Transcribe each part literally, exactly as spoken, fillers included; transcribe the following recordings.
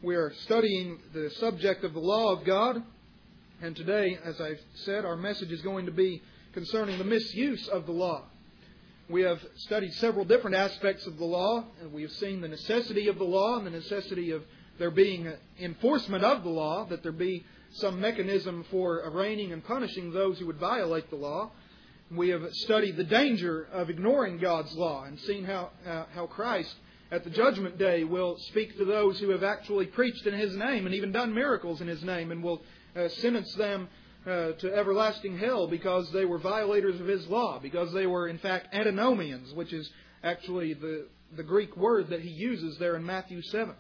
We are studying the subject of the law of God, and today, as I said, our message is going to be concerning the misuse of the law. We have studied several different aspects of the law, and we have seen the necessity of the law and the necessity of there being enforcement of the law, that there be some mechanism for arraigning and punishing those who would violate the law. We have studied the danger of ignoring God's law and seen how, uh, how Christ at the judgment day will speak to those who have actually preached in His name and even done miracles in His name, and will uh, sentence them uh, to everlasting hell because they were violators of His law, because they were in fact antinomians, which is actually the, the Greek word that He uses there in Matthew seven.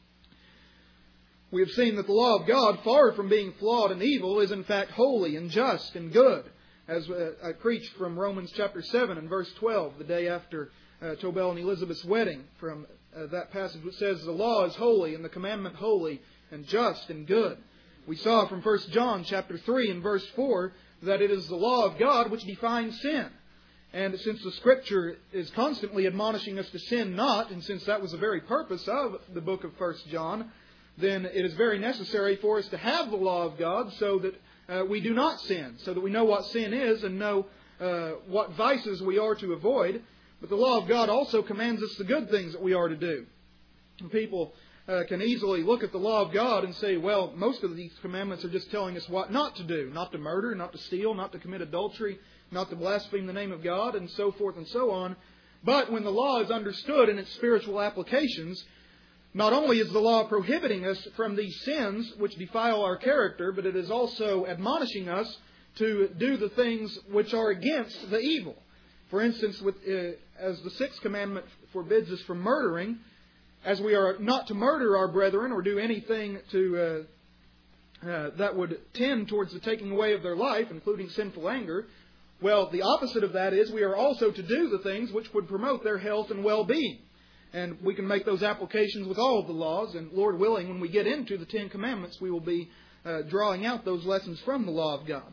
We have seen that the law of God, far from being flawed and evil, is in fact holy and just and good, as uh, I preached from Romans chapter seven and verse twelve, the day after Uh, Tobel and Elizabeth's wedding, from uh, that passage which says the law is holy and the commandment holy and just and good. We saw from First John chapter three and verse four that it is the law of God which defines sin. And since the Scripture is constantly admonishing us to sin not, and since that was the very purpose of the book of First John, then it is very necessary for us to have the law of God so that uh, we do not sin, so that we know what sin is and know uh, what vices we are to avoid. But the law of God also commands us the good things that we are to do. And people uh, can easily look at the law of God and say, well, most of these commandments are just telling us what not to do. Not to murder, not to steal, not to commit adultery, not to blaspheme the name of God, and so forth and so on. But when the law is understood in its spiritual applications, not only is the law prohibiting us from these sins which defile our character, but it is also admonishing us to do the things which are against the evil. For instance, with, uh, as the sixth commandment forbids us from murdering, as we are not to murder our brethren or do anything to uh, uh, that would tend towards the taking away of their life, including sinful anger, well, the opposite of that is we are also to do the things which would promote their health and well-being. And we can make those applications with all of the laws, and Lord willing, when we get into the Ten Commandments, we will be uh, drawing out those lessons from the law of God.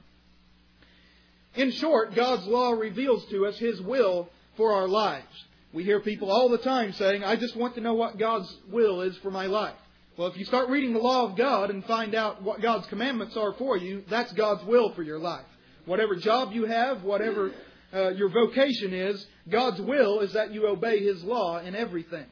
In short, God's law reveals to us His will for our lives. We hear people all the time saying, I just want to know what God's will is for my life. Well, if you start reading the law of God and find out what God's commandments are for you, that's God's will for your life. Whatever job you have, whatever uh, your vocation is, God's will is that you obey His law in everything.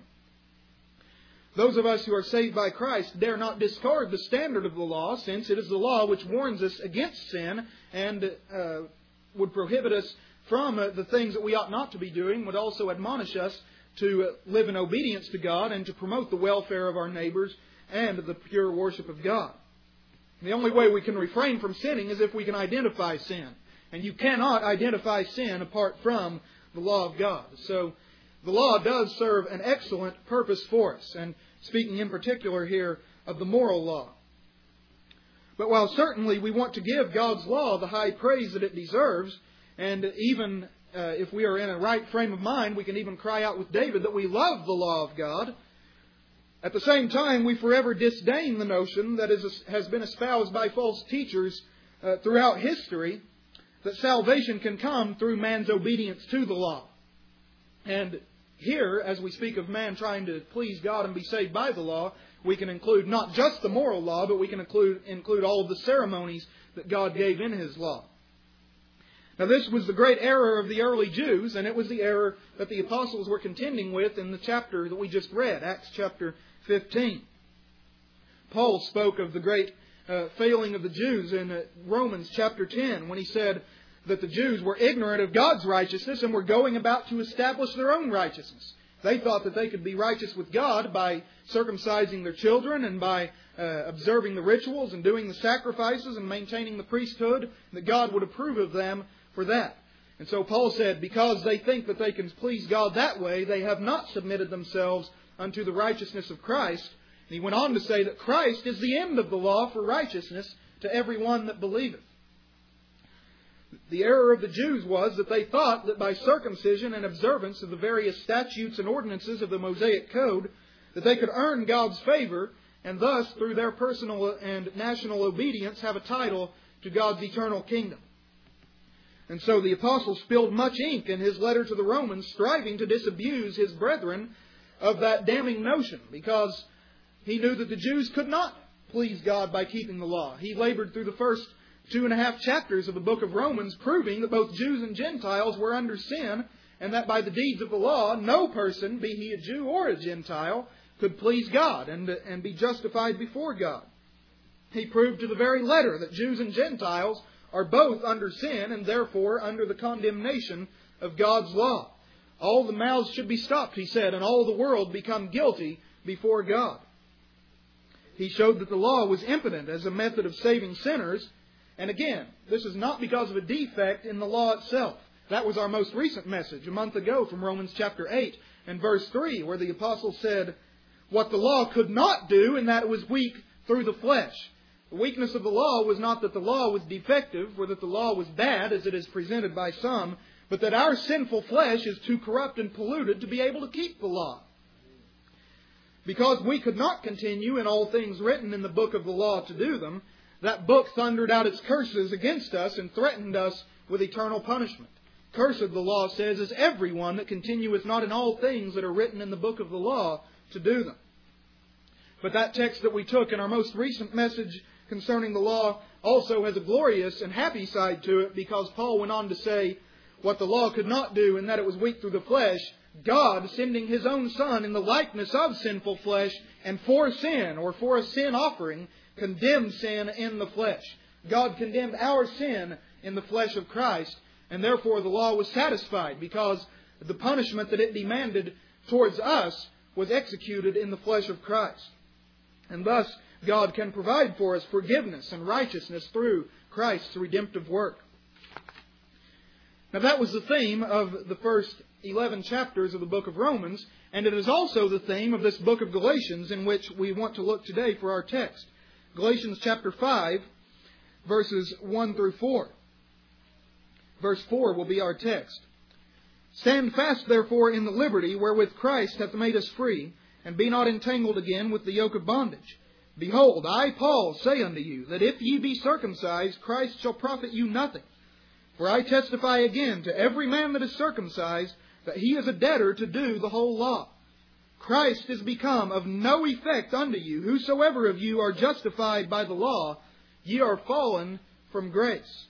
Those of us who are saved by Christ dare not discard the standard of the law, since it is the law which warns us against sin and uh, would prohibit us from uh, the things that we ought not to be doing, would also admonish us to uh, live in obedience to God and to promote the welfare of our neighbors and the pure worship of God. The only way we can refrain from sinning is if we can identify sin. And you cannot identify sin apart from the law of God. So the law does serve an excellent purpose for us. And speaking in particular here of the moral law. But while certainly we want to give God's law the high praise that it deserves, and even uh, if we are in a right frame of mind, we can even cry out with David that we love the law of God, at the same time we forever disdain the notion that is, has been espoused by false teachers uh, throughout history, that salvation can come through man's obedience to the law. And here, as we speak of man trying to please God and be saved by the law, we can include not just the moral law, but we can include, include all of the ceremonies that God gave in His law. Now this was the great error of the early Jews, and it was the error that the apostles were contending with in the chapter that we just read, Acts chapter fifteen. Paul spoke of the great uh, failing of the Jews in uh, Romans chapter ten, when he said that the Jews were ignorant of God's righteousness and were going about to establish their own righteousness. They thought that they could be righteous with God by circumcising their children and by uh, observing the rituals and doing the sacrifices and maintaining the priesthood, that God would approve of them for that. And so Paul said, because they think that they can please God that way, they have not submitted themselves unto the righteousness of Christ. And he went on to say that Christ is the end of the law for righteousness to everyone that believeth. The error of the Jews was that they thought that by circumcision and observance of the various statutes and ordinances of the Mosaic Code, that they could earn God's favor, and thus, through their personal and national obedience, have a title to God's eternal kingdom. And so the apostle spilled much ink in his letter to the Romans, striving to disabuse his brethren of that damning notion, because He knew that the Jews could not please God by keeping the law. He labored through the first two and a half chapters of the book of Romans, proving that both Jews and Gentiles were under sin, and that by the deeds of the law, no person, be he a Jew or a Gentile, could please God and, and be justified before God. He proved to the very letter that Jews and Gentiles are both under sin and therefore under the condemnation of God's law. All the mouths should be stopped, he said, and all the world become guilty before God. He showed that the law was impotent as a method of saving sinners. And again, this is not because of a defect in the law itself. That was our most recent message a month ago from Romans chapter eight and verse three, where the apostle said what the law could not do, and that it was weak through the flesh. The weakness of the law was not that the law was defective or that the law was bad, as it is presented by some, but that our sinful flesh is too corrupt and polluted to be able to keep the law. Because we could not continue in all things written in the book of the law to do them, that book thundered out its curses against us and threatened us with eternal punishment. Cursed, the law says, is everyone that continueth not in all things that are written in the book of the law to do them. But that text that we took in our most recent message concerning the law also has a glorious and happy side to it, because Paul went on to say what the law could not do, and that it was weak through the flesh. God, sending His own Son in the likeness of sinful flesh, and for sin, or for a sin offering, condemned sin in the flesh. God condemned our sin in the flesh of Christ, and therefore the law was satisfied, because the punishment that it demanded towards us was executed in the flesh of Christ. And thus, God can provide for us forgiveness and righteousness through Christ's redemptive work. Now that was the theme of the first eleven chapters of the book of Romans, and it is also the theme of this book of Galatians, in which we want to look today for our text. Galatians chapter five, verses one through four. Verse four will be our text. Stand fast, therefore, in the liberty wherewith Christ hath made us free, and be not entangled again with the yoke of bondage. Behold, I, Paul, say unto you, that if ye be circumcised, Christ shall profit you nothing. For I testify again to every man that is circumcised, that he is a debtor to do the whole law. Christ is become of no effect unto you. Whosoever of you are justified by the law, ye are fallen from grace.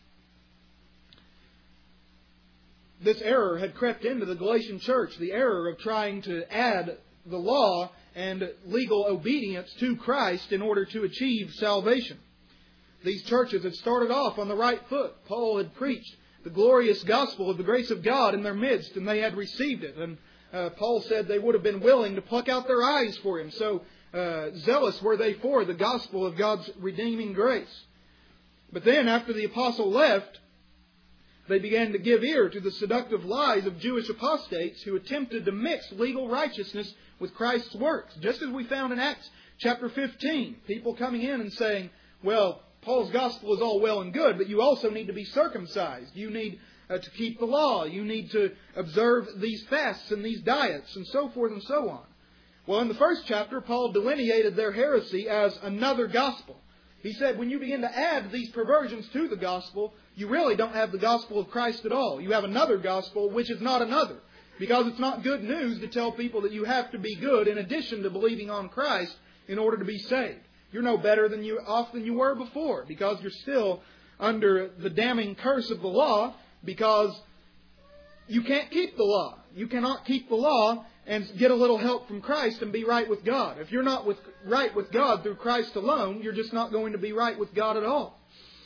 This error had crept into the Galatian church, the error of trying to add the law and legal obedience to Christ in order to achieve salvation. These churches had started off on the right foot. Paul had preached the glorious gospel of the grace of God in their midst, and they had received it. And uh, Paul said they would have been willing to pluck out their eyes for Him. So uh, zealous were they for the gospel of God's redeeming grace. But then, after the apostle left, they began to give ear to the seductive lies of Jewish apostates who attempted to mix legal righteousness with Christ's works. Just as we found in Acts chapter fifteen, people coming in and saying, well, Paul's gospel is all well and good, but you also need to be circumcised. You need uh, to keep the law. You need to observe these fasts and these diets and so forth and so on. Well, in the first chapter, Paul delineated their heresy as another gospel. He said when you begin to add these perversions to the gospel, you really don't have the gospel of Christ at all. You have another gospel which is not another. Because it's not good news to tell people that you have to be good in addition to believing on Christ in order to be saved. You're no better than you off than you were before, because you're still under the damning curse of the law, because you can't keep the law. You cannot keep the law and get a little help from Christ and be right with God. If you're not with, right with God through Christ alone, you're just not going to be right with God at all.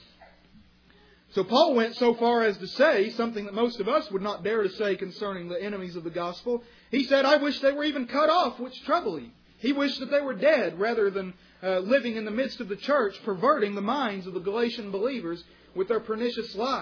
So Paul went so far as to say something that most of us would not dare to say concerning the enemies of the gospel. He said, I wish they were even cut off, which trouble you. He wished that they were dead rather than uh, living in the midst of the church, perverting the minds of the Galatian believers with their pernicious lies.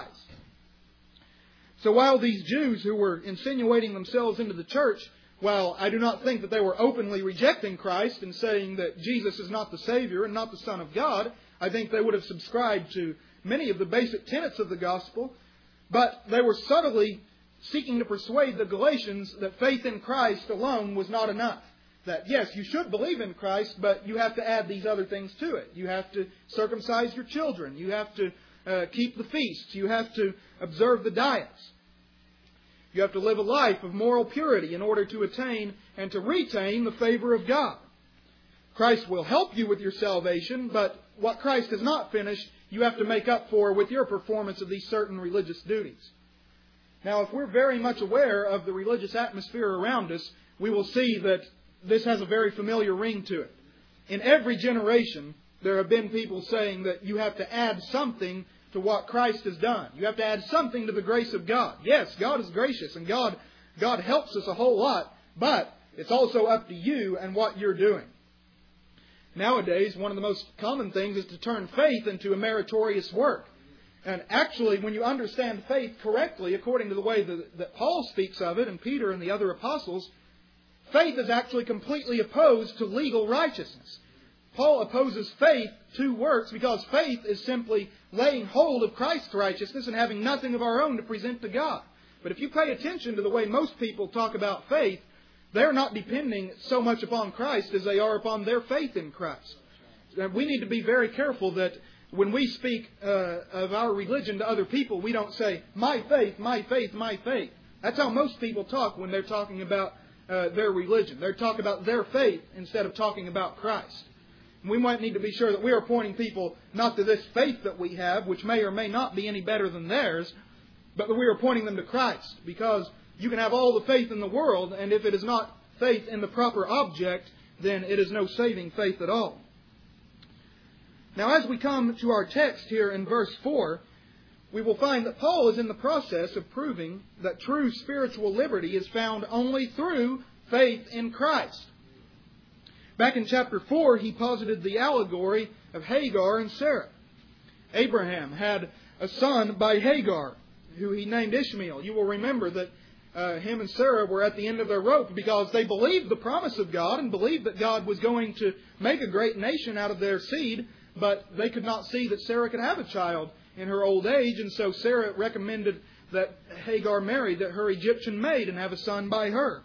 So while these Jews who were insinuating themselves into the church, while I do not think that they were openly rejecting Christ and saying that Jesus is not the Savior and not the Son of God, I think they would have subscribed to many of the basic tenets of the gospel, but they were subtly seeking to persuade the Galatians that faith in Christ alone was not enough. That, yes, you should believe in Christ, but you have to add these other things to it. You have to circumcise your children. You have to uh, keep the feasts. You have to observe the diets. You have to live a life of moral purity in order to attain and to retain the favor of God. Christ will help you with your salvation, but what Christ has not finished, you have to make up for with your performance of these certain religious duties. Now, if we're very much aware of the religious atmosphere around us, we will see that this has a very familiar ring to it. In every generation, there have been people saying that you have to add something to what Christ has done. You have to add something to the grace of God. Yes, God is gracious and God, God helps us a whole lot, but it's also up to you and what you're doing. Nowadays, one of the most common things is to turn faith into a meritorious work. And actually, when you understand faith correctly, according to the way that, that Paul speaks of it, and Peter and the other apostles, faith is actually completely opposed to legal righteousness. Paul opposes faith to works because faith is simply laying hold of Christ's righteousness and having nothing of our own to present to God. But if you pay attention to the way most people talk about faith, they're not depending so much upon Christ as they are upon their faith in Christ. And we need to be very careful that when we speak uh, of our religion to other people, we don't say, my faith, my faith, my faith. That's how most people talk when they're talking about uh, their religion. They're talking about their faith instead of talking about Christ. And we might need to be sure that we are pointing people not to this faith that we have, which may or may not be any better than theirs, but that we are pointing them to Christ. Because you can have all the faith in the world, and if it is not faith in the proper object, then it is no saving faith at all. Now, as we come to our text here in verse four, we will find that Paul is in the process of proving that true spiritual liberty is found only through faith in Christ. Back in chapter four, he posited the allegory of Hagar and Sarah. Abraham had a son by Hagar, who he named Ishmael. You will remember that uh, him and Sarah were at the end of their rope because they believed the promise of God and believed that God was going to make a great nation out of their seed, but they could not see that Sarah could have a child in her old age, and so Sarah recommended that Hagar marry that her Egyptian maid and have a son by her.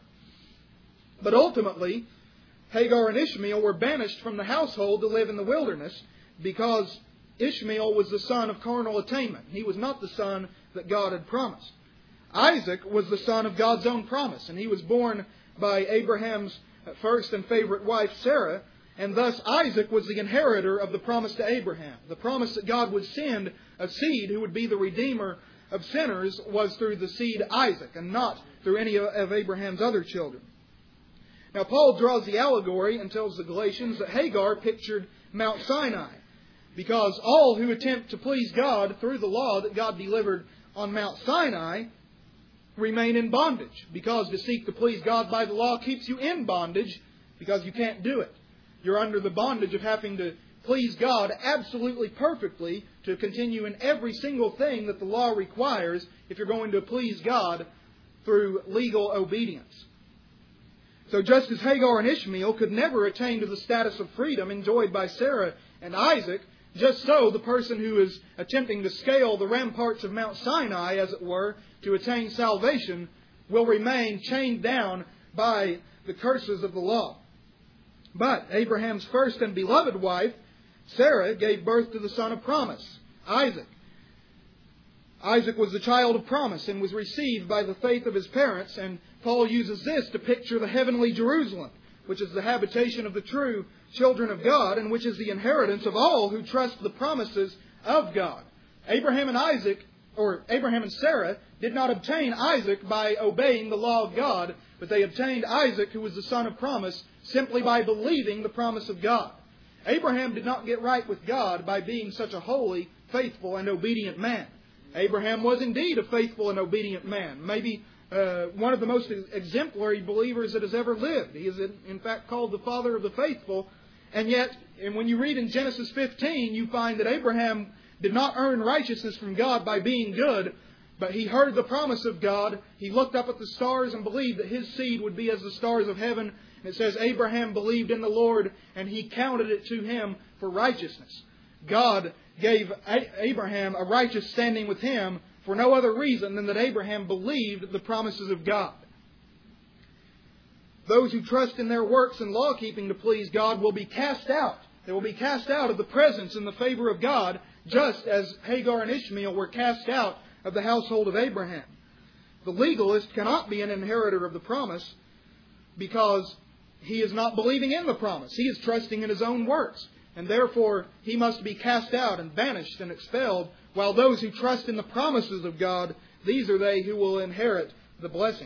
But ultimately, Hagar and Ishmael were banished from the household to live in the wilderness because Ishmael was the son of carnal attainment. He was not the son that God had promised. Isaac was the son of God's own promise, and he was born by Abraham's first and favorite wife, Sarah, and thus Isaac was the inheritor of the promise to Abraham. The promise that God would send a seed who would be the redeemer of sinners was through the seed Isaac, and not through any of Abraham's other children. Now, Paul draws the allegory and tells the Galatians that Hagar pictured Mount Sinai, because all who attempt to please God through the law that God delivered on Mount Sinai remain in bondage, because to seek to please God by the law keeps you in bondage because you can't do it. You're under the bondage of having to please God absolutely perfectly to continue in every single thing that the law requires if you're going to please God through legal obedience. So just as Hagar and Ishmael could never attain to the status of freedom enjoyed by Sarah and Isaac, just so the person who is attempting to scale the ramparts of Mount Sinai, as it were, to attain salvation, will remain chained down by the curses of the law. But Abraham's first and beloved wife, Sarah, gave birth to the son of promise, Isaac. Isaac was the child of promise and was received by the faith of his parents, and Paul uses this to picture the heavenly Jerusalem, which is the habitation of the true children of God, and which is the inheritance of all who trust the promises of God. Abraham and Isaac, or Abraham and Sarah, did not obtain Isaac by obeying the law of God, but they obtained Isaac, who was the son of promise, simply by believing the promise of God. Abraham did not get right with God by being such a holy, faithful, and obedient man. Abraham was indeed a faithful and obedient man. Maybe uh, one of the most exemplary believers that has ever lived. He is in fact called the father of the faithful. And yet, and when you read in Genesis fifteen, you find that Abraham did not earn righteousness from God by being good, but he heard the promise of God. He looked up at the stars and believed that his seed would be as the stars of heaven. And it says, Abraham believed in the Lord, and he counted it to him for righteousness. God gave Abraham a righteous standing with him for no other reason than that Abraham believed the promises of God. Those who trust in their works and law-keeping to please God will be cast out. They will be cast out of the presence and the favor of God, just as Hagar and Ishmael were cast out of the household of Abraham. The legalist cannot be an inheritor of the promise because he is not believing in the promise. He is trusting in his own works. And therefore, he must be cast out and banished and expelled, while those who trust in the promises of God, these are they who will inherit the blessings.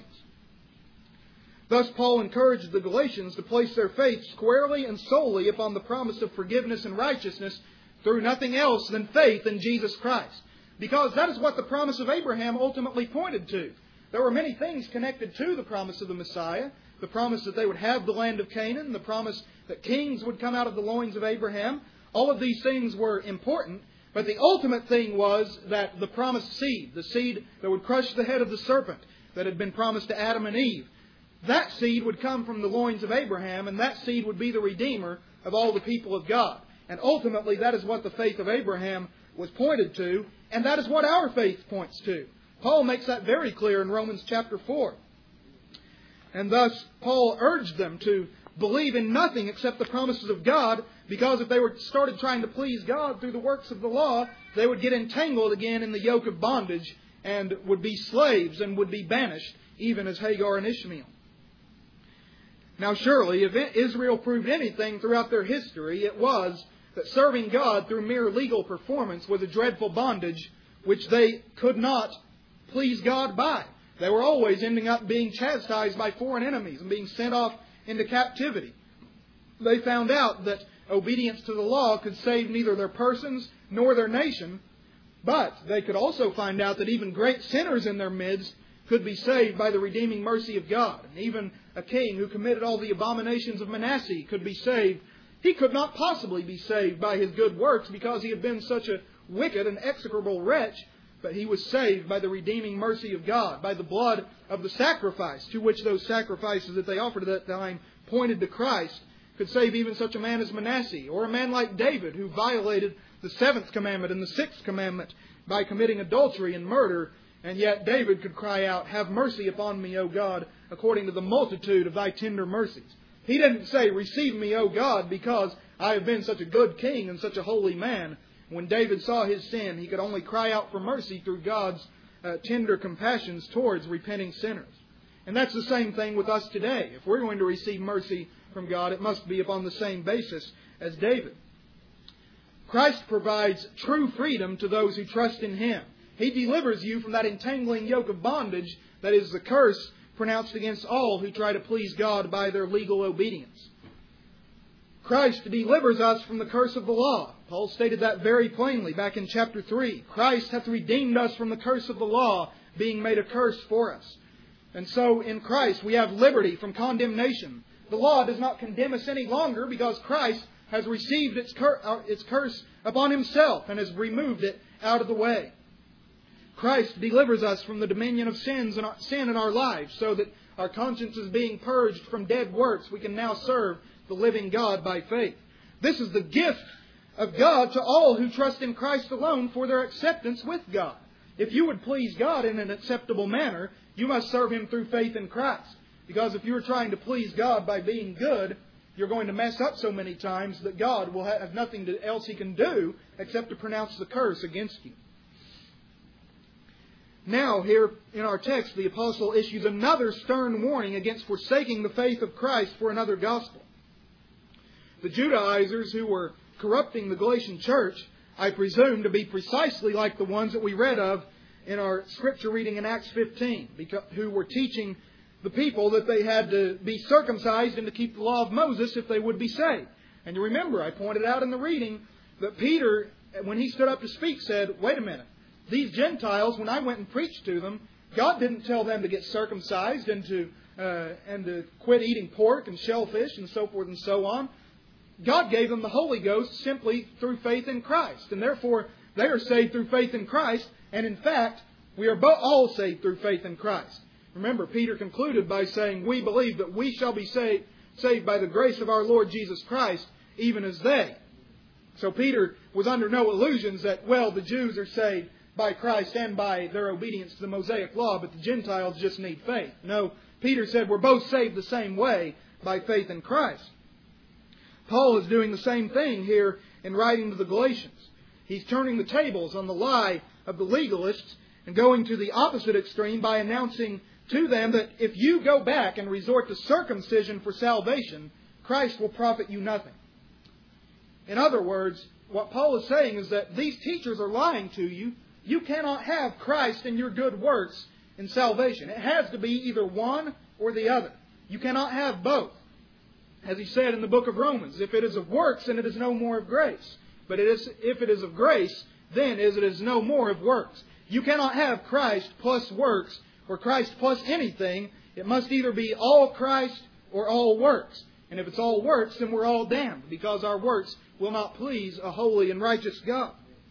Thus, Paul encouraged the Galatians to place their faith squarely and solely upon the promise of forgiveness and righteousness through nothing else than faith in Jesus Christ. Because that is what the promise of Abraham ultimately pointed to. There were many things connected to the promise of the Messiah. The promise that they would have the land of Canaan, the promise that kings would come out of the loins of Abraham. All of these things were important, but the ultimate thing was that the promised seed, the seed that would crush the head of the serpent that had been promised to Adam and Eve, that seed would come from the loins of Abraham, and that seed would be the Redeemer of all the people of God. And ultimately, that is what the faith of Abraham was pointed to, and that is what our faith points to. Paul makes that very clear in Romans chapter four. And thus, Paul urged them to believe in nothing except the promises of God, because if they were started trying to please God through the works of the law, they would get entangled again in the yoke of bondage and would be slaves and would be banished, even as Hagar and Ishmael. Now surely, if Israel proved anything throughout their history, it was that serving God through mere legal performance was a dreadful bondage which they could not please God by. They were always ending up being chastised by foreign enemies and being sent off into captivity. They found out that obedience to the law could save neither their persons nor their nation, but they could also find out that even great sinners in their midst could be saved by the redeeming mercy of God. And even a king who committed all the abominations of Manasseh could be saved. He could not possibly be saved by his good works because he had been such a wicked and execrable wretch, but he was saved by the redeeming mercy of God, by the blood of the sacrifice, to which those sacrifices that they offered at that time pointed to Christ, could save even such a man as Manasseh, or a man like David, who violated the seventh commandment and the sixth commandment by committing adultery and murder. And yet David could cry out, "Have mercy upon me, O God, according to the multitude of thy tender mercies." He didn't say, "Receive me, O God, because I have been such a good king and such a holy man." When David saw his sin, he could only cry out for mercy through God's uh, tender compassions towards repenting sinners. And that's the same thing with us today. If we're going to receive mercy from God, it must be upon the same basis as David. Christ provides true freedom to those who trust in Him. He delivers you from that entangling yoke of bondage that is the curse pronounced against all who try to please God by their legal obedience. Christ delivers us from the curse of the law. Paul stated that very plainly back in chapter three. Christ hath redeemed us from the curse of the law, being made a curse for us. And so in Christ we have liberty from condemnation. The law does not condemn us any longer because Christ has received its, cur- uh, its curse upon Himself and has removed it out of the way. Christ delivers us from the dominion of sins and our, sin in our lives, so that our conscience is being purged from dead works. We can now serve the living God by faith. This is the gift of God to all who trust in Christ alone for their acceptance with God. If you would please God in an acceptable manner, you must serve Him through faith in Christ. Because if you're trying to please God by being good, you're going to mess up so many times that God will have nothing else He can do except to pronounce the curse against you. Now, here in our text, the Apostle issues another stern warning against forsaking the faith of Christ for another gospel. The Judaizers who were corrupting the Galatian church, I presume to be precisely like the ones that we read of in our scripture reading in Acts fifteen, who were teaching the people that they had to be circumcised and to keep the law of Moses if they would be saved. And you remember, I pointed out in the reading that Peter, when he stood up to speak, said, "Wait a minute. These Gentiles, when I went and preached to them, God didn't tell them to get circumcised and to uh, and to quit eating pork and shellfish and so forth and so on. God gave them the Holy Ghost simply through faith in Christ. And therefore, they are saved through faith in Christ. And in fact, we are both all saved through faith in Christ." Remember, Peter concluded by saying, "We believe that we shall be saved, saved by the grace of our Lord Jesus Christ, even as they." So Peter was under no illusions that, well, the Jews are saved by Christ and by their obedience to the Mosaic law, but the Gentiles just need faith. No, Peter said we're both saved the same way, by faith in Christ. Paul is doing the same thing here in writing to the Galatians. He's turning the tables on the lie of the legalists and going to the opposite extreme by announcing to them that if you go back and resort to circumcision for salvation, Christ will profit you nothing. In other words, what Paul is saying is that these teachers are lying to you. You cannot have Christ and your good works in salvation. It has to be either one or the other. You cannot have both. As he said in the book of Romans, if it is of works, then it is no more of grace. But it is, if it is of grace, then is it is no more of works. You cannot have Christ plus works, or Christ plus anything. It must either be all Christ or all works. And if it's all works, then we're all damned, because our works will not please a holy and righteous God.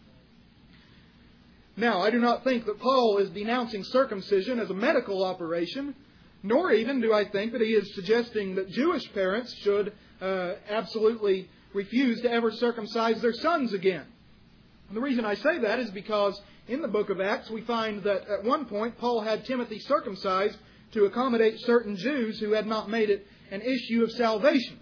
Now, I do not think that Paul is denouncing circumcision as a medical operation, nor even do I think that he is suggesting that Jewish parents should uh, absolutely refuse to ever circumcise their sons again. And the reason I say that is because in the book of Acts we find that at one point Paul had Timothy circumcised to accommodate certain Jews who had not made it an issue of salvation.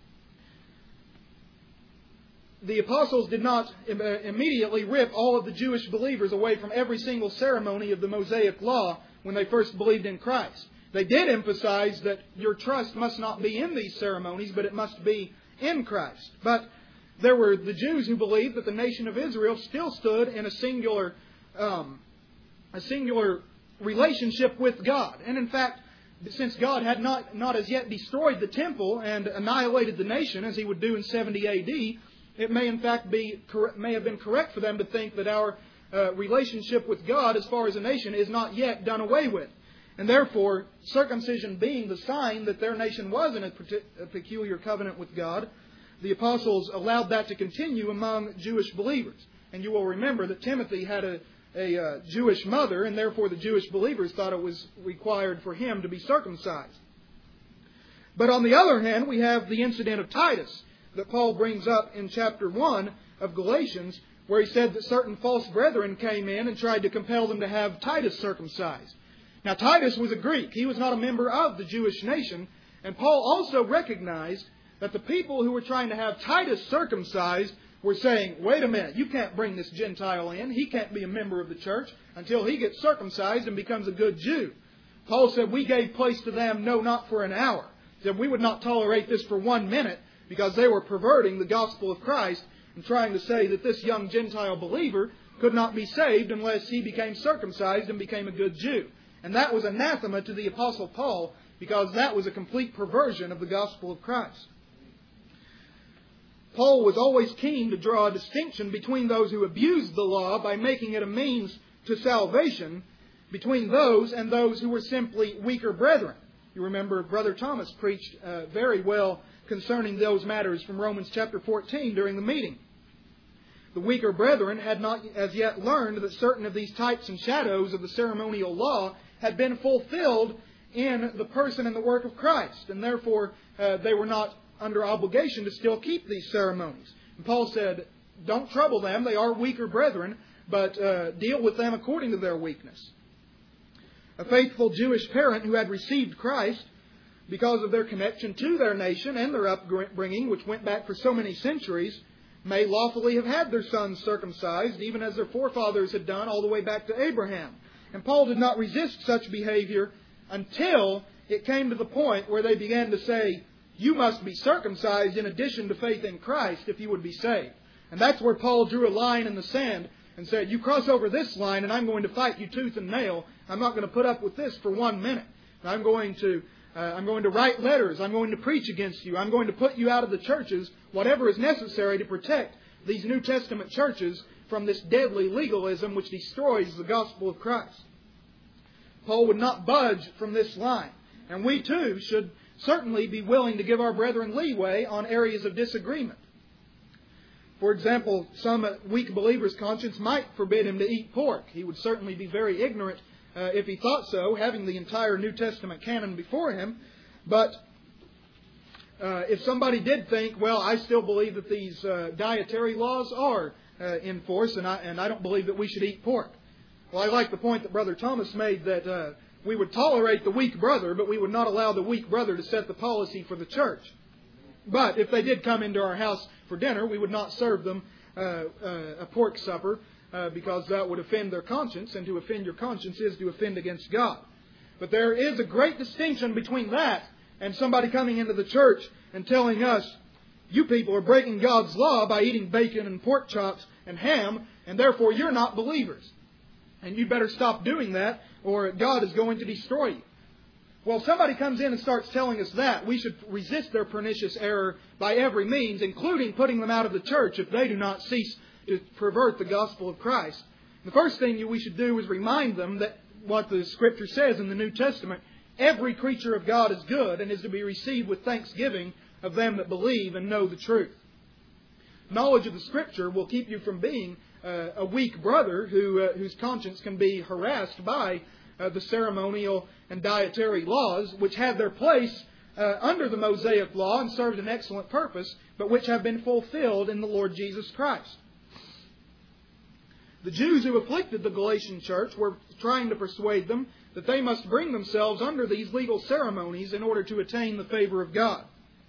The apostles did not immediately rip all of the Jewish believers away from every single ceremony of the Mosaic Law when they first believed in Christ. They did emphasize that your trust must not be in these ceremonies, but it must be in Christ. But there were the Jews who believed that the nation of Israel still stood in a singular, um, a singular relationship with God. And in fact, since God had not, not as yet destroyed the temple and annihilated the nation as He would do in seventy A D, it may in fact be may have been correct for them to think that our uh, relationship with God as far as a nation is not yet done away with. And therefore, circumcision being the sign that their nation was in a, a peculiar covenant with God, the apostles allowed that to continue among Jewish believers. And you will remember that Timothy had a, a uh, Jewish mother, and therefore the Jewish believers thought it was required for him to be circumcised. But on the other hand, we have the incident of Titus that Paul brings up in chapter one of Galatians, where he said that certain false brethren came in and tried to compel them to have Titus circumcised. Now, Titus was a Greek. He was not a member of the Jewish nation. And Paul also recognized that the people who were trying to have Titus circumcised were saying, wait a minute, you can't bring this Gentile in. He can't be a member of the church until he gets circumcised and becomes a good Jew. Paul said, we gave place to them, no, not for an hour. He said, we would not tolerate this for one minute, because they were perverting the gospel of Christ and trying to say that this young Gentile believer could not be saved unless he became circumcised and became a good Jew. And that was anathema to the Apostle Paul, because that was a complete perversion of the gospel of Christ. Paul was always keen to draw a distinction between those who abused the law by making it a means to salvation, between those and those who were simply weaker brethren. You remember Brother Thomas preached uh, very well concerning those matters from Romans chapter fourteen during the meeting. The weaker brethren had not as yet learned that certain of these types and shadows of the ceremonial law had been fulfilled in the person and the work of Christ, and therefore uh, they were not under obligation to still keep these ceremonies. And Paul said, don't trouble them, they are weaker brethren, but uh, deal with them according to their weakness. A faithful Jewish parent who had received Christ because of their connection to their nation and their upbringing, which went back for so many centuries, may lawfully have had their sons circumcised, even as their forefathers had done all the way back to Abraham. And Paul did not resist such behavior until it came to the point where they began to say, you must be circumcised in addition to faith in Christ if you would be saved. And that's where Paul drew a line in the sand and said, you cross over this line and I'm going to fight you tooth and nail. I'm not going to put up with this for one minute. I'm going to uh, I'm going to write letters. I'm going to preach against you. I'm going to put you out of the churches, whatever is necessary to protect these New Testament churches from this deadly legalism which destroys the gospel of Christ. Paul would not budge from this line. And we too should certainly be willing to give our brethren leeway on areas of disagreement. For example, some weak believer's conscience might forbid him to eat pork. He would certainly be very ignorant uh, if he thought so, having the entire New Testament canon before him. But uh, if somebody did think, well, I still believe that these uh, dietary laws are uh, in force, and I, and I don't believe that we should eat pork. Well, I like the point that Brother Thomas made that uh, we would tolerate the weak brother, but we would not allow the weak brother to set the policy for the church. But if they did come into our house for dinner, we would not serve them uh, uh, a pork supper uh, because that would offend their conscience, and to offend your conscience is to offend against God. But there is a great distinction between that and somebody coming into the church and telling us, you people are breaking God's law by eating bacon and pork chops and ham, and therefore you're not believers. And you better stop doing that, or God is going to destroy you. Well, if somebody comes in and starts telling us that, we should resist their pernicious error by every means, including putting them out of the church if they do not cease to pervert the gospel of Christ. The first thing we should do is remind them that what the Scripture says in the New Testament, every creature of God is good and is to be received with thanksgiving of them that believe and know the truth. Knowledge of the Scripture will keep you from being uh, a weak brother who uh, whose conscience can be harassed by uh, the ceremonial and dietary laws, which have their place uh, under the Mosaic law and served an excellent purpose, but which have been fulfilled in the Lord Jesus Christ. The Jews who afflicted the Galatian church were trying to persuade them that they must bring themselves under these legal ceremonies in order to attain the favor of God.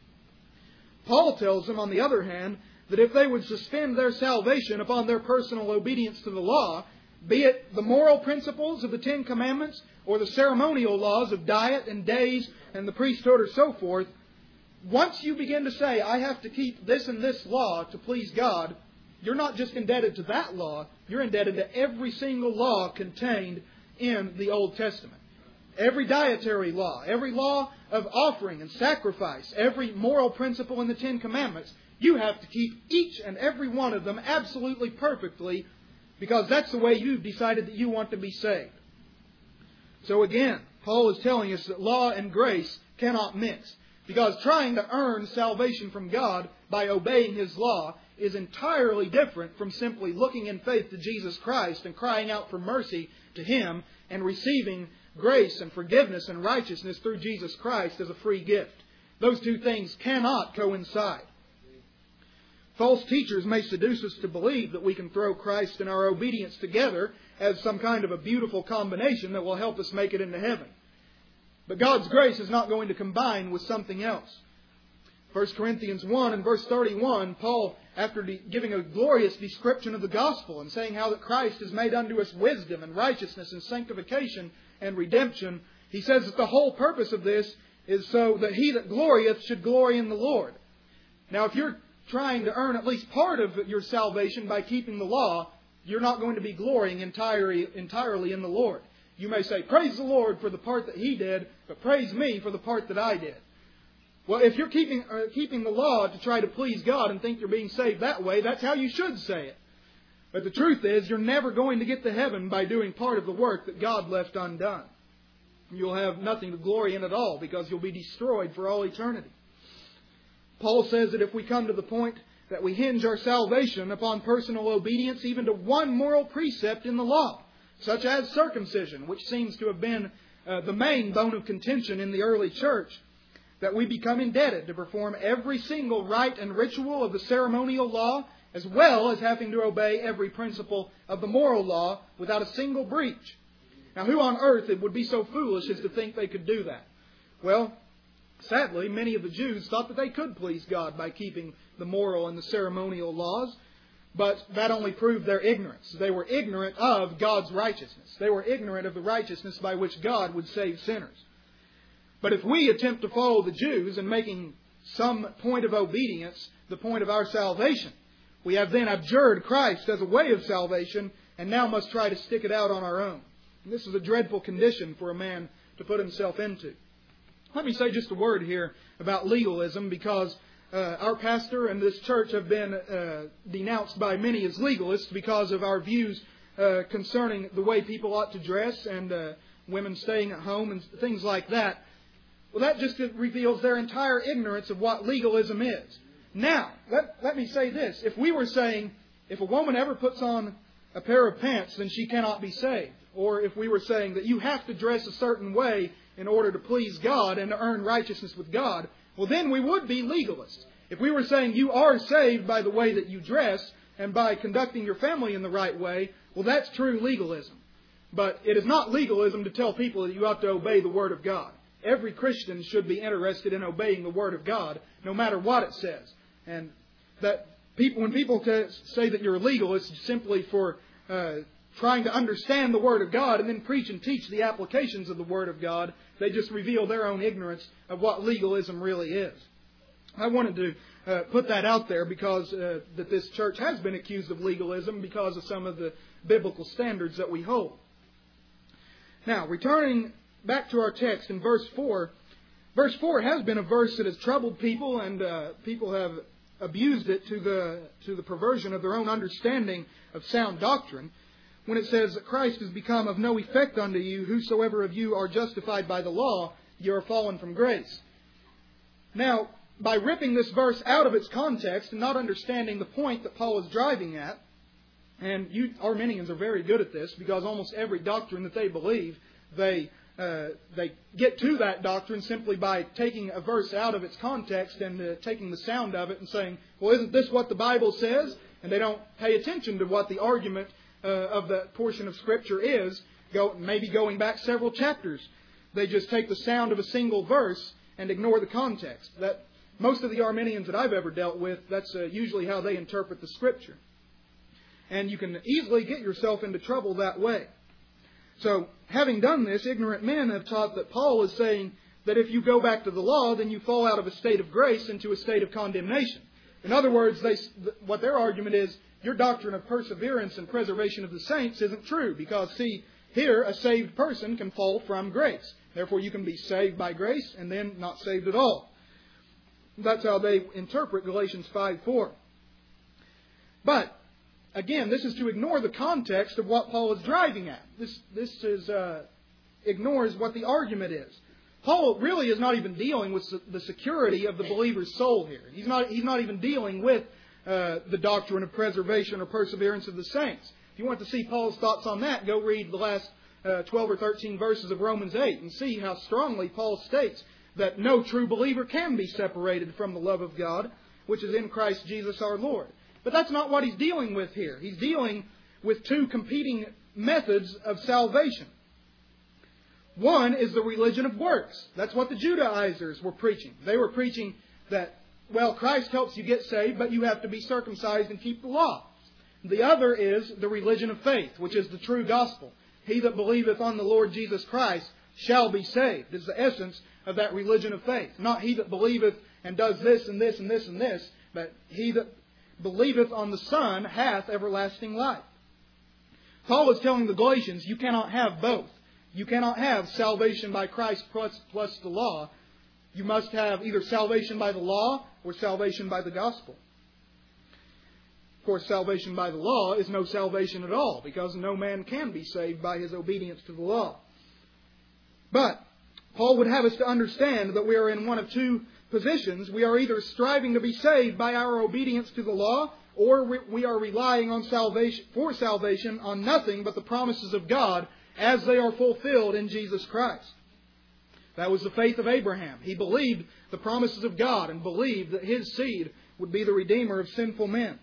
Paul tells them, on the other hand, that if they would suspend their salvation upon their personal obedience to the law, be it the moral principles of the Ten Commandments or the ceremonial laws of diet and days and the priesthood or so forth, once you begin to say, I have to keep this and this law to please God, you're not just indebted to that law, you're indebted to every single law contained in the Old Testament. Every dietary law, every law of offering and sacrifice, every moral principle in the Ten Commandments, you have to keep each and every one of them absolutely perfectly, because that's the way you've decided that you want to be saved. So again, Paul is telling us that law and grace cannot mix, because trying to earn salvation from God by obeying His law is entirely different from simply looking in faith to Jesus Christ and crying out for mercy to Him and receiving grace and forgiveness and righteousness through Jesus Christ as a free gift. Those two things cannot coincide. False teachers may seduce us to believe that we can throw Christ and our obedience together as some kind of a beautiful combination that will help us make it into heaven. But God's grace is not going to combine with something else. First Corinthians one and verse thirty-one, Paul, after giving a glorious description of the gospel and saying how that Christ has made unto us wisdom and righteousness and sanctification and redemption, he says that the whole purpose of this is so that he that glorieth should glory in the Lord. Now, if you're trying to earn at least part of your salvation by keeping the law, you're not going to be glorying entirely, entirely in the Lord. You may say, praise the Lord for the part that He did, but praise me for the part that I did. Well, if you're keeping uh, keeping the law to try to please God and think you're being saved that way, that's how you should say it. But the truth is, you're never going to get to heaven by doing part of the work that God left undone. You'll have nothing to glory in at all, because you'll be destroyed for all eternity. Paul says that if we come to the point that we hinge our salvation upon personal obedience even to one moral precept in the law, such as circumcision, which seems to have been uh, the main bone of contention in the early church, that we become indebted to perform every single rite and ritual of the ceremonial law, as well as having to obey every principle of the moral law without a single breach. Now, who on earth would be so foolish as to think they could do that? Well, sadly, many of the Jews thought that they could please God by keeping the moral and the ceremonial laws, but that only proved their ignorance. They were ignorant of God's righteousness. They were ignorant of the righteousness by which God would save sinners. But if we attempt to follow the Jews in making some point of obedience the point of our salvation, we have then abjured Christ as a way of salvation and now must try to stick it out on our own. And this is a dreadful condition for a man to put himself into. Let me say just a word here about legalism, because uh, our pastor and this church have been uh, denounced by many as legalists because of our views uh, concerning the way people ought to dress and uh, women staying at home and things like that. Well, that just reveals their entire ignorance of what legalism is. Now, let, let me say this. If we were saying, if a woman ever puts on a pair of pants, then she cannot be saved. Or if we were saying that you have to dress a certain way in order to please God and to earn righteousness with God, well, then we would be legalists. If we were saying you are saved by the way that you dress and by conducting your family in the right way, well, that's true legalism. But it is not legalism to tell people that you ought to obey the Word of God. Every Christian should be interested in obeying the Word of God, no matter what it says. And that people, when people say that you're a legalist simply for uh, trying to understand the Word of God and then preach and teach the applications of the Word of God. They just reveal their own ignorance of what legalism really is. I wanted to uh, put that out there because uh, that this church has been accused of legalism because of some of the biblical standards that we hold. Now, returning back to our text in verse four, verse four has been a verse that has troubled people, and uh, people have abused it to the to the perversion of their own understanding of sound doctrine. When it says that Christ has become of no effect unto you, whosoever of you are justified by the law, you are fallen from grace. Now, by ripping this verse out of its context and not understanding the point that Paul is driving at, and you Arminians are very good at this because almost every doctrine that they believe, they uh, they get to that doctrine simply by taking a verse out of its context and uh, taking the sound of it and saying, well, isn't this what the Bible says? And they don't pay attention to what the argument Uh, of that portion of Scripture is, go, maybe going back several chapters. They just take the sound of a single verse and ignore the context. That most of the Arminians that I've ever dealt with, that's uh, usually how they interpret the Scripture. And you can easily get yourself into trouble that way. So, having done this, ignorant men have taught that Paul is saying that if you go back to the law, then you fall out of a state of grace into a state of condemnation. In other words, they, what their argument is, your doctrine of perseverance and preservation of the saints isn't true. Because, see, here a saved person can fall from grace. Therefore, you can be saved by grace and then not saved at all. That's how they interpret Galatians five four. But, again, this is to ignore the context of what Paul is driving at. This, this is, uh, ignores what the argument is. Paul really is not even dealing with the security of the believer's soul here. He's not, he's not even dealing with Uh, the doctrine of preservation or perseverance of the saints. If you want to see Paul's thoughts on that, go read the last uh, twelve or thirteen verses of Romans eight and see how strongly Paul states that no true believer can be separated from the love of God, which is in Christ Jesus our Lord. But that's not what he's dealing with here. He's dealing with two competing methods of salvation. One is the religion of works. That's what the Judaizers were preaching. They were preaching that, well, Christ helps you get saved, but you have to be circumcised and keep the law. The other is the religion of faith, which is the true gospel. He that believeth on the Lord Jesus Christ shall be saved. Is the essence of that religion of faith. Not he that believeth and does this and this and this and this, but he that believeth on the Son hath everlasting life. Paul is telling the Galatians, you cannot have both. You cannot have salvation by Christ plus, plus the law. You must have either salvation by the law or salvation by the gospel. Of course, salvation by the law is no salvation at all, because no man can be saved by his obedience to the law. But Paul would have us to understand that we are in one of two positions. We are either striving to be saved by our obedience to the law, or we are relying on salvation for salvation on nothing but the promises of God as they are fulfilled in Jesus Christ. That was the faith of Abraham. He believed the promises of God and believed that his seed would be the Redeemer of sinful men.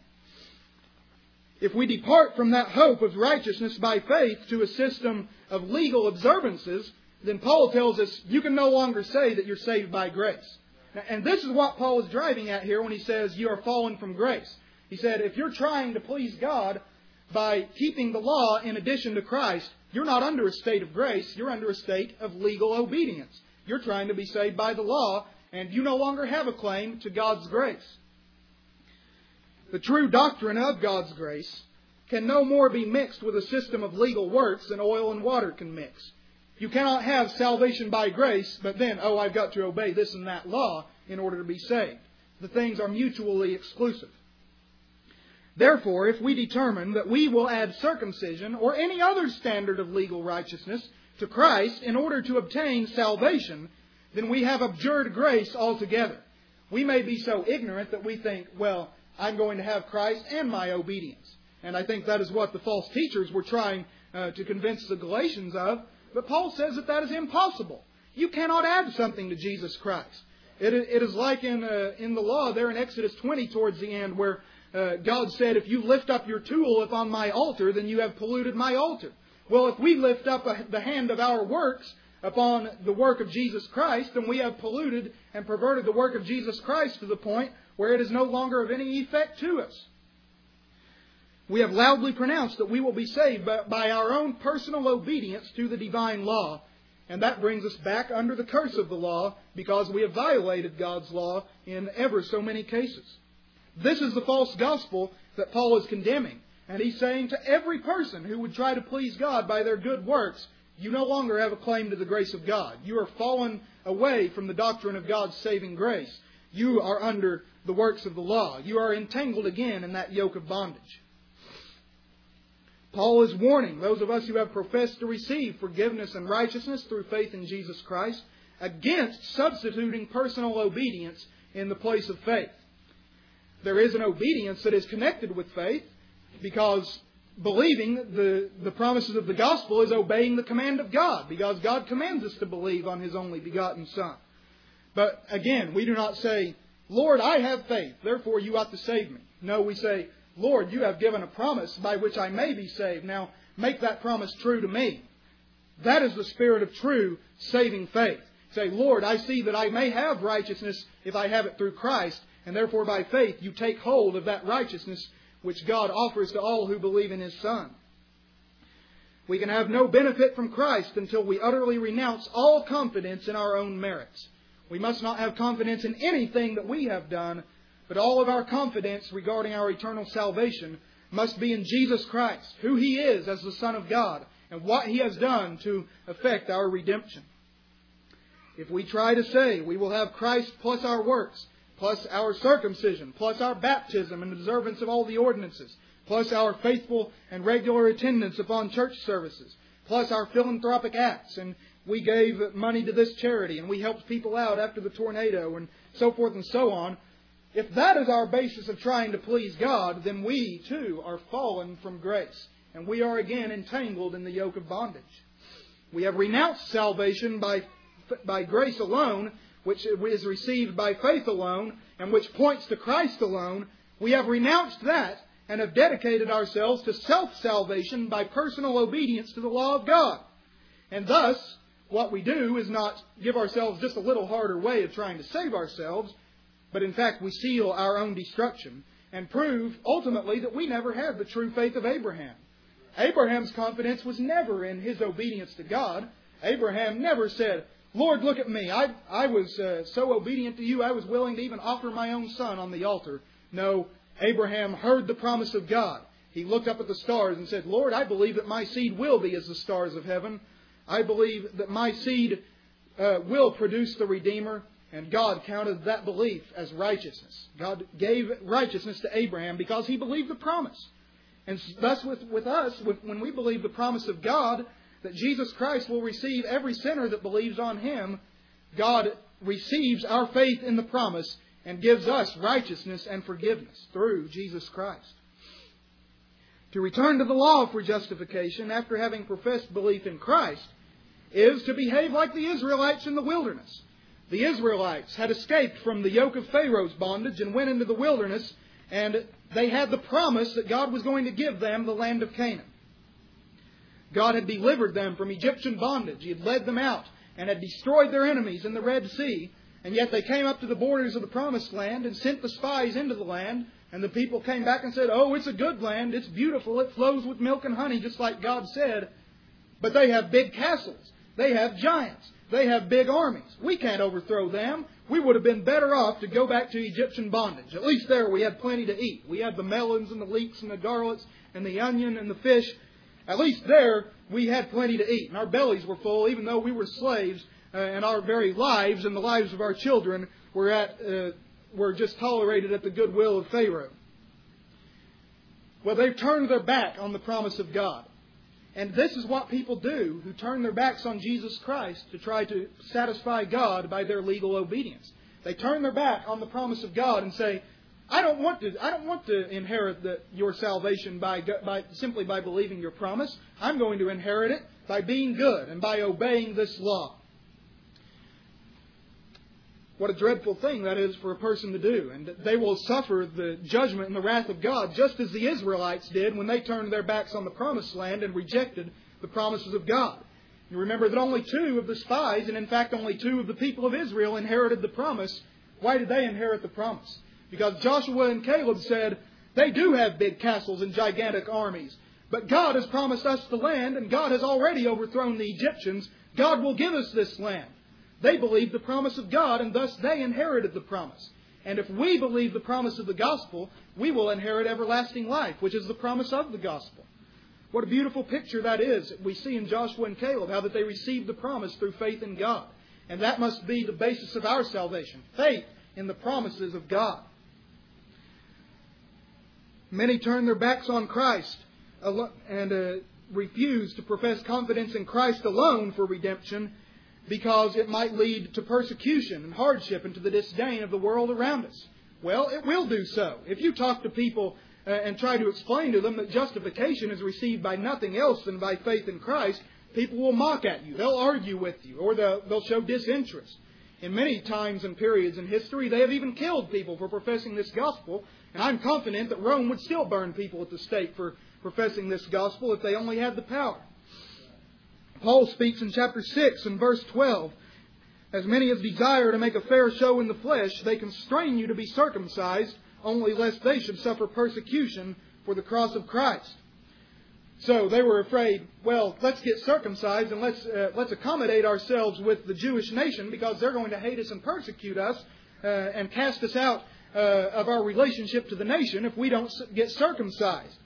If we depart from that hope of righteousness by faith to a system of legal observances, then Paul tells us you can no longer say that you're saved by grace. And this is what Paul is driving at here when he says you are fallen from grace. He said if you're trying to please God by keeping the law in addition to Christ, you're not under a state of grace, you're under a state of legal obedience. You're trying to be saved by the law, and you no longer have a claim to God's grace. The true doctrine of God's grace can no more be mixed with a system of legal works than oil and water can mix. You cannot have salvation by grace, but then, oh, I've got to obey this and that law in order to be saved. The things are mutually exclusive. Therefore, if we determine that we will add circumcision or any other standard of legal righteousness to Christ in order to obtain salvation, then we have abjured grace altogether. We may be so ignorant that we think, well, I'm going to have Christ and my obedience. And I think that is what the false teachers were trying uh, to convince the Galatians of. But Paul says that that is impossible. You cannot add something to Jesus Christ. It, it is like in, uh, in the law there in Exodus twenty towards the end where uh, God said, if you lift up your tool upon my altar, then you have polluted my altar. Well, if we lift up a, the hand of our works upon the work of Jesus Christ, then we have polluted and perverted the work of Jesus Christ to the point where it is no longer of any effect to us. We have loudly pronounced that we will be saved by our own personal obedience to the divine law. And that brings us back under the curse of the law because we have violated God's law in ever so many cases. This is the false gospel that Paul is condemning. And he's saying to every person who would try to please God by their good works, you no longer have a claim to the grace of God. You are fallen away from the doctrine of God's saving grace. You are under the works of the law. You are entangled again in that yoke of bondage. Paul is warning those of us who have professed to receive forgiveness and righteousness through faith in Jesus Christ against substituting personal obedience in the place of faith. There is an obedience that is connected with faith because believing the, the promises of the gospel is obeying the command of God, because God commands us to believe on His only begotten Son. But again, we do not say, Lord, I have faith, therefore you ought to save me. No, we say, Lord, you have given a promise by which I may be saved. Now, make that promise true to me. That is the spirit of true saving faith. Say, Lord, I see that I may have righteousness if I have it through Christ, and therefore by faith you take hold of that righteousness which God offers to all who believe in His Son. We can have no benefit from Christ until we utterly renounce all confidence in our own merits. We must not have confidence in anything that we have done, but all of our confidence regarding our eternal salvation must be in Jesus Christ, who He is as the Son of God, and what He has done to effect our redemption. If we try to say we will have Christ plus our works, plus our circumcision, plus our baptism and observance of all the ordinances, plus our faithful and regular attendance upon church services, plus our philanthropic acts, and we gave money to this charity, and we helped people out after the tornado, and so forth and so on. If that is our basis of trying to please God, then we, too, are fallen from grace, and we are again entangled in the yoke of bondage. We have renounced salvation by, by grace alone, which is received by faith alone, and which points to Christ alone. We have renounced that and have dedicated ourselves to self-salvation by personal obedience to the law of God. And thus, what we do is not give ourselves just a little harder way of trying to save ourselves, but in fact we seal our own destruction and prove ultimately that we never had the true faith of Abraham. Abraham's confidence was never in his obedience to God. Abraham never said, Lord, look at me. I, I was uh, so obedient to you, I was willing to even offer my own son on the altar. No, Abraham heard the promise of God. He looked up at the stars and said, Lord, I believe that my seed will be as the stars of heaven. I believe that my seed uh, will produce the Redeemer. And God counted that belief as righteousness. God gave righteousness to Abraham because he believed the promise. And thus with, with us, with, when we believe the promise of God, that Jesus Christ will receive every sinner that believes on Him, God receives our faith in the promise and gives us righteousness and forgiveness through Jesus Christ. To return to the law for justification after having professed belief in Christ is to behave like the Israelites in the wilderness. The Israelites had escaped from the yoke of Pharaoh's bondage and went into the wilderness, and they had the promise that God was going to give them the land of Canaan. God had delivered them from Egyptian bondage. He had led them out and had destroyed their enemies in the Red Sea. And yet they came up to the borders of the Promised Land and sent the spies into the land. And the people came back and said, oh, it's a good land. It's beautiful. It flows with milk and honey, just like God said. But they have big castles. They have giants. They have big armies. We can't overthrow them. We would have been better off to go back to Egyptian bondage. At least there we had plenty to eat. We had the melons and the leeks and the garlics and the onion and the fish. At least there we had plenty to eat. And our bellies were full, even though we were slaves. Uh, and our very lives and the lives of our children were, at, uh, were just tolerated at the goodwill of Pharaoh. Well, they've turned their back on the promise of God. And this is what people do who turn their backs on Jesus Christ to try to satisfy God by their legal obedience. They turn their back on the promise of God and say, I don't want to I don't want to inherit the, your salvation by, by simply by believing your promise. I'm going to inherit it by being good and by obeying this law. What a dreadful thing that is for a person to do. And they will suffer the judgment and the wrath of God just as the Israelites did when they turned their backs on the promised land and rejected the promises of God. You remember that only two of the spies, and in fact only two of the people of Israel, inherited the promise. Why did they inherit the promise? Because Joshua and Caleb said, They do have big castles and gigantic armies. But God has promised us the land, and God has already overthrown the Egyptians. God will give us this land. They believed the promise of God, and thus they inherited the promise. And if we believe the promise of the gospel, we will inherit everlasting life, which is the promise of the gospel. What a beautiful picture that is. We see in Joshua and Caleb how that they received the promise through faith in God. And that must be the basis of our salvation, faith in the promises of God. Many turn their backs on Christ and uh, refuse to profess confidence in Christ alone for redemption, because it might lead to persecution and hardship and to the disdain of the world around us. Well, it will do so. If you talk to people uh, and try to explain to them that justification is received by nothing else than by faith in Christ, people will mock at you. They'll argue with you, or they'll, they'll show disinterest. In many times and periods in history, they have even killed people for professing this gospel, and I'm confident that Rome would still burn people at the stake for professing this gospel if they only had the power. Paul speaks in chapter six and verse twelve, "As many as desire to make a fair show in the flesh, they constrain you to be circumcised, only lest they should suffer persecution for the cross of Christ." So they were afraid, well, let's get circumcised and let's uh, let's accommodate ourselves with the Jewish nation, because they're going to hate us and persecute us uh, and cast us out uh, of our relationship to the nation if we don't get circumcised.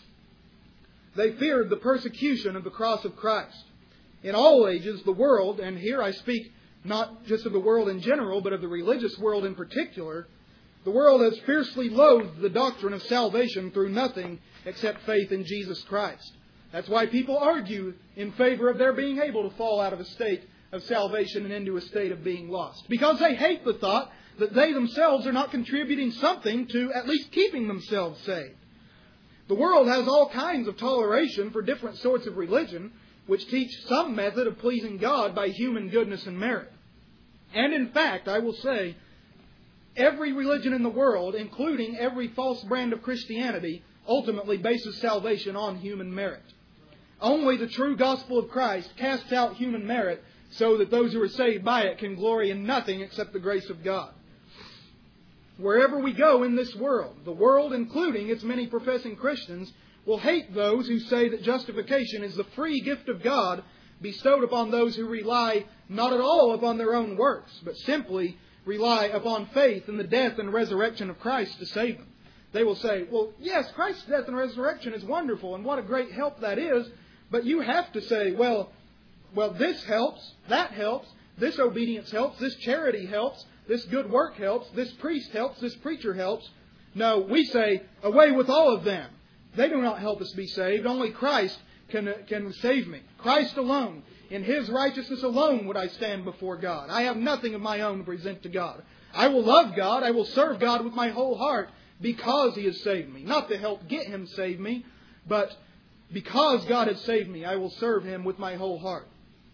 They feared the persecution of the cross of Christ. In all ages, the world, and here I speak not just of the world in general, but of the religious world in particular, the world has fiercely loathed the doctrine of salvation through nothing except faith in Jesus Christ. That's why people argue in favor of their being able to fall out of a state of salvation and into a state of being lost. Because they hate the thought that they themselves are not contributing something to at least keeping themselves saved. The world has all kinds of toleration for different sorts of religion, which teach some method of pleasing God by human goodness and merit. And in fact, I will say, every religion in the world, including every false brand of Christianity, ultimately bases salvation on human merit. Only the true gospel of Christ casts out human merit so that those who are saved by it can glory in nothing except the grace of God. Wherever we go in this world, the world, including its many professing Christians, will hate those who say that justification is the free gift of God bestowed upon those who rely not at all upon their own works, but simply rely upon faith in the death and resurrection of Christ to save them. They will say, well, yes, Christ's death and resurrection is wonderful, and what a great help that is, but you have to say, well, well, this helps, that helps, this obedience helps, this charity helps, this good work helps, this priest helps, this preacher helps. No, we say, away with all of them. They do not help us be saved. Only Christ can, can save me. Christ alone. In His righteousness alone would I stand before God. I have nothing of my own to present to God. I will love God. I will serve God with my whole heart because He has saved me. Not to help get Him save me, but because God has saved me, I will serve Him with my whole heart.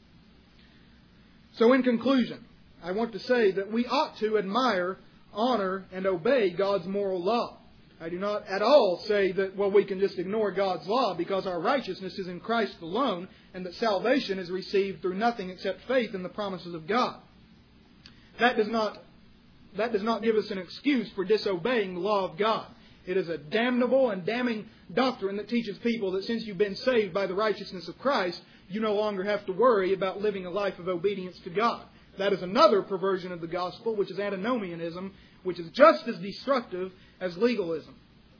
So in conclusion, I want to say that we ought to admire, honor, and obey God's moral law. I do not at all say that, well, we can just ignore God's law because our righteousness is in Christ alone, and that salvation is received through nothing except faith in the promises of God. That does not, that does not give us an excuse for disobeying the law of God. It is a damnable and damning doctrine that teaches people that since you've been saved by the righteousness of Christ, you no longer have to worry about living a life of obedience to God. That is another perversion of the gospel, which is antinomianism, which is just as destructive as legalism.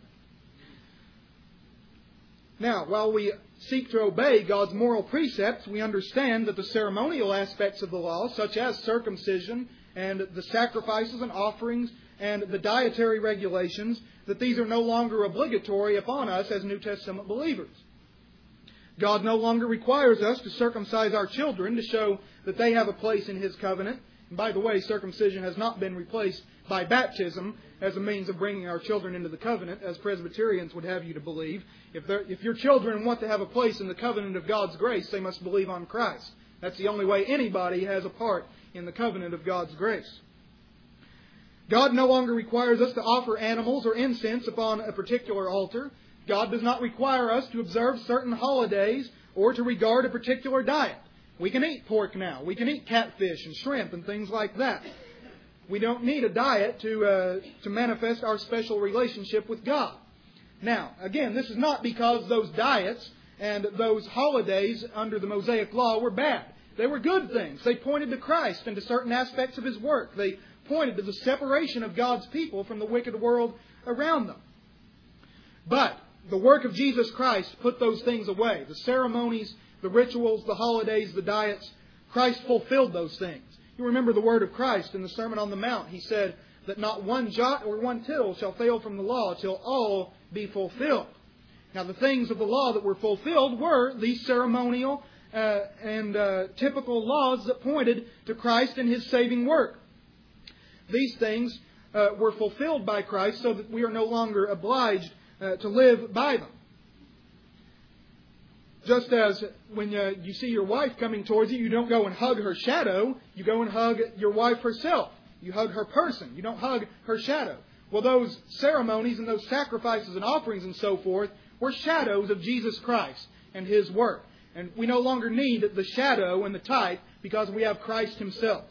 Now, while we seek to obey God's moral precepts, we understand that the ceremonial aspects of the law, such as circumcision and the sacrifices and offerings and the dietary regulations, that these are no longer obligatory upon us as New Testament believers. God no longer requires us to circumcise our children to show that they have a place in His covenant. And by the way, circumcision has not been replaced by baptism as a means of bringing our children into the covenant, as Presbyterians would have you to believe. If, if your children want to have a place in the covenant of God's grace, they must believe on Christ. That's the only way anybody has a part in the covenant of God's grace. God no longer requires us to offer animals or incense upon a particular altar. God does not require us to observe certain holidays or to regard a particular diet. We can eat pork now. We can eat catfish and shrimp and things like that. We don't need a diet to uh, to manifest our special relationship with God. Now, again, this is not because those diets and those holidays under the Mosaic Law were bad. They were good things. They pointed to Christ and to certain aspects of His work. They pointed to the separation of God's people from the wicked world around them. But the work of Jesus Christ put those things away. The ceremonies, the rituals, the holidays, the diets, Christ fulfilled those things. You remember the word of Christ in the Sermon on the Mount. He said that not one jot or one tittle shall fail from the law till all be fulfilled. Now the things of the law that were fulfilled were these ceremonial uh, and uh, typical laws that pointed to Christ and His saving work. These things uh, were fulfilled by Christ so that we are no longer obliged uh, to live by them. Just as when uh, you see your wife coming towards you, you don't go and hug her shadow, you go and hug your wife herself. You hug her person. You don't hug her shadow. Well, those ceremonies and those sacrifices and offerings and so forth were shadows of Jesus Christ and His work. And we no longer need the shadow and the type because we have Christ Himself.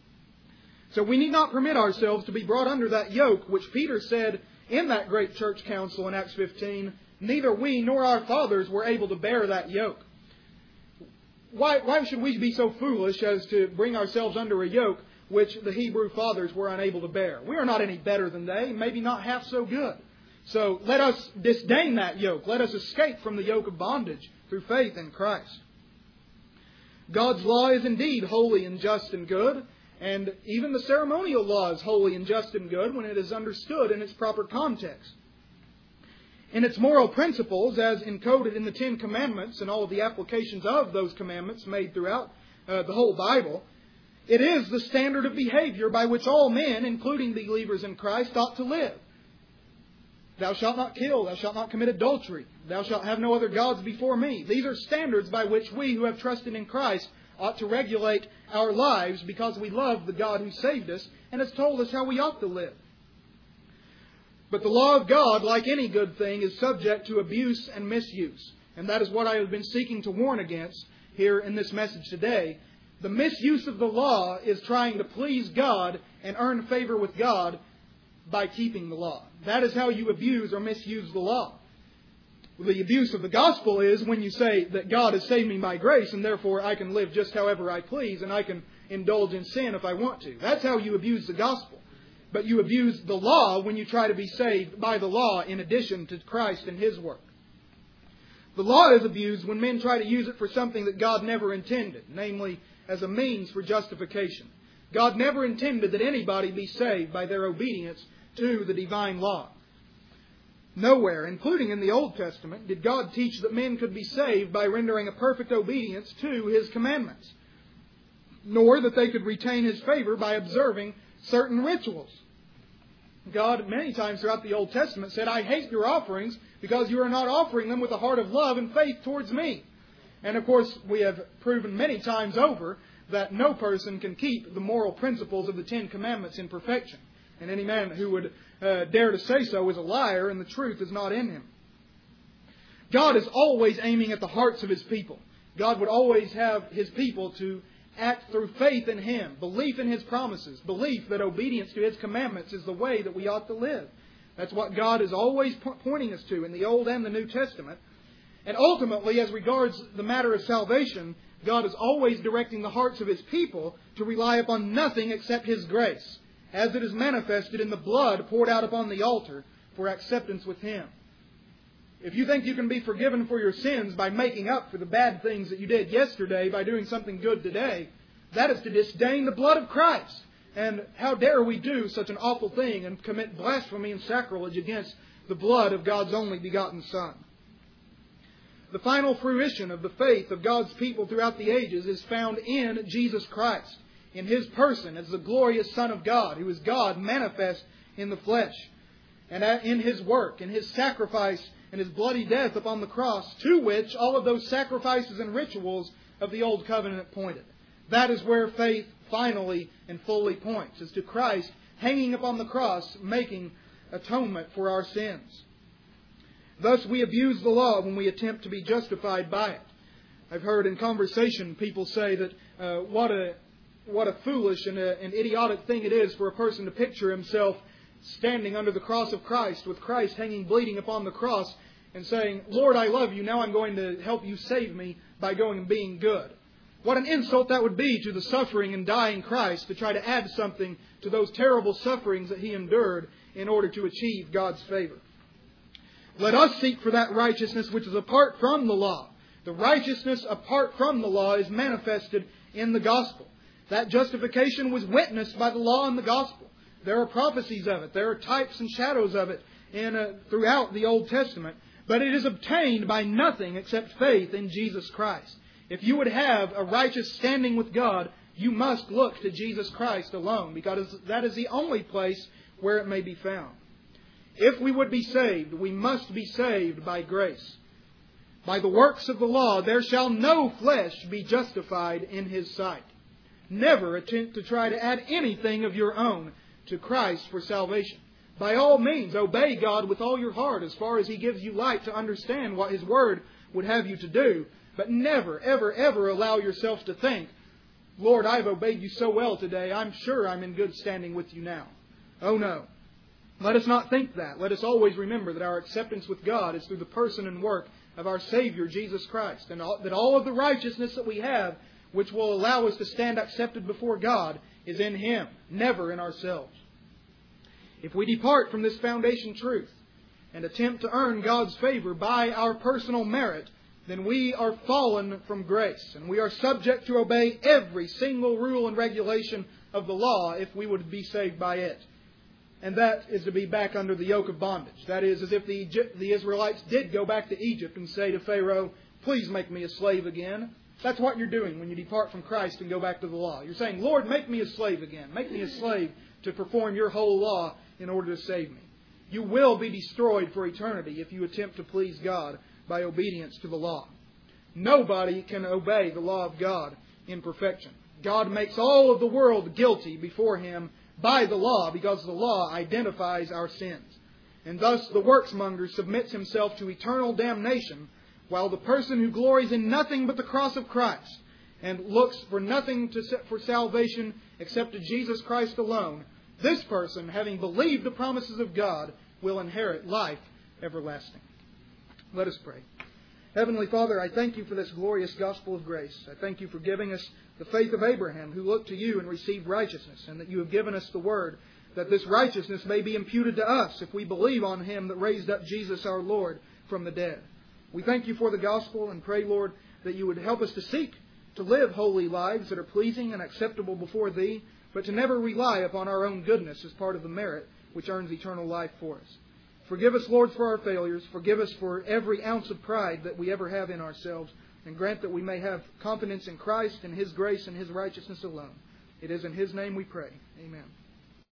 So we need not permit ourselves to be brought under that yoke, which Peter said in that great church council in Acts fifteen, neither we nor our fathers were able to bear that yoke. Why, why should we be so foolish as to bring ourselves under a yoke which the Hebrew fathers were unable to bear? We are not any better than they, maybe not half so good. So let us disdain that yoke. Let us escape from the yoke of bondage through faith in Christ. God's law is indeed holy and just and good, and even the ceremonial law is holy and just and good when it is understood in its proper context. In its moral principles, as encoded in the Ten Commandments and all of the applications of those commandments made throughout uh, the whole Bible, it is the standard of behavior by which all men, including believers in Christ, ought to live. Thou shalt not kill. Thou shalt not commit adultery. Thou shalt have no other gods before me. These are standards by which we who have trusted in Christ ought to regulate our lives because we love the God who saved us and has told us how we ought to live. But the law of God, like any good thing, is subject to abuse and misuse. And that is what I have been seeking to warn against here in this message today. The misuse of the law is trying to please God and earn favor with God by keeping the law. That is how you abuse or misuse the law. The abuse of the gospel is when you say that God has saved me by grace and therefore I can live just however I please and I can indulge in sin if I want to. That's how you abuse the gospel. But you abuse the law when you try to be saved by the law in addition to Christ and His work. The law is abused when men try to use it for something that God never intended, namely as a means for justification. God never intended that anybody be saved by their obedience to the divine law. Nowhere, including in the Old Testament, did God teach that men could be saved by rendering a perfect obedience to His commandments, nor that they could retain His favor by observing certain rituals. God, many times throughout the Old Testament, said, I hate your offerings because you are not offering them with a heart of love and faith towards me. And of course, we have proven many times over that no person can keep the moral principles of the Ten Commandments in perfection. And any man who would uh, dare to say so is a liar, and the truth is not in him. God is always aiming at the hearts of His people. God would always have His people to act through faith in Him, belief in His promises, belief that obedience to His commandments is the way that we ought to live. That's what God is always po- pointing us to in the Old and the New Testament. And ultimately, as regards the matter of salvation, God is always directing the hearts of His people to rely upon nothing except His grace, as it is manifested in the blood poured out upon the altar for acceptance with Him. If you think you can be forgiven for your sins by making up for the bad things that you did yesterday by doing something good today, that is to disdain the blood of Christ. And how dare we do such an awful thing and commit blasphemy and sacrilege against the blood of God's only begotten Son. The final fruition of the faith of God's people throughout the ages is found in Jesus Christ, in His person as the glorious Son of God, who is God manifest in the flesh, and in His work, in His sacrifice and His bloody death upon the cross, to which all of those sacrifices and rituals of the Old Covenant pointed. That is where faith finally and fully points, is to Christ hanging upon the cross, making atonement for our sins. Thus we abuse the law when we attempt to be justified by it. I've heard in conversation people say that uh, what a what a foolish and, a, and idiotic thing it is for a person to picture himself standing under the cross of Christ with Christ hanging bleeding upon the cross and saying, Lord, I love you. Now I'm going to help you save me by going and being good. What an insult that would be to the suffering and dying Christ to try to add something to those terrible sufferings that He endured in order to achieve God's favor. Let us seek for that righteousness which is apart from the law. The righteousness apart from the law is manifested in the gospel. That justification was witnessed by the law and the gospel. There are prophecies of it. There are types and shadows of it in, uh, throughout the Old Testament. But it is obtained by nothing except faith in Jesus Christ. If you would have a righteous standing with God, you must look to Jesus Christ alone, because that is the only place where it may be found. If we would be saved, we must be saved by grace. By the works of the law, there shall no flesh be justified in His sight. Never attempt to try to add anything of your own to Christ for salvation. By all means, obey God with all your heart as far as He gives you light to understand what His Word would have you to do. But never, ever, ever allow yourself to think, Lord, I've obeyed you so well today, I'm sure I'm in good standing with you now. Oh no. Let us not think that. Let us always remember that our acceptance with God is through the person and work of our Savior, Jesus Christ. And all, that all of the righteousness that we have, which will allow us to stand accepted before God, is in Him, never in ourselves. If we depart from this foundation truth and attempt to earn God's favor by our personal merit, then we are fallen from grace, and we are subject to obey every single rule and regulation of the law if we would be saved by it. And that is to be back under the yoke of bondage. That is, as if the, Egypt, the Israelites did go back to Egypt and say to Pharaoh, please make me a slave again. That's what you're doing when you depart from Christ and go back to the law. You're saying, Lord, make me a slave again. Make me a slave to perform your whole law in order to save me. You will be destroyed for eternity if you attempt to please God by obedience to the law. Nobody can obey the law of God in perfection. God makes all of the world guilty before Him by the law, because the law identifies our sins. And thus the worksmonger submits himself to eternal damnation, while the person who glories in nothing but the cross of Christ and looks for nothing to, for salvation except to Jesus Christ alone, this person, having believed the promises of God, will inherit life everlasting. Let us pray. Heavenly Father, I thank You for this glorious gospel of grace. I thank You for giving us the faith of Abraham, who looked to You and received righteousness, and that You have given us the word that this righteousness may be imputed to us if we believe on Him that raised up Jesus our Lord from the dead. We thank You for the gospel and pray, Lord, that You would help us to seek to live holy lives that are pleasing and acceptable before Thee, but to never rely upon our own goodness as part of the merit which earns eternal life for us. Forgive us, Lord, for our failures. Forgive us for every ounce of pride that we ever have in ourselves. And grant that we may have confidence in Christ and His grace and His righteousness alone. It is in His name we pray. Amen.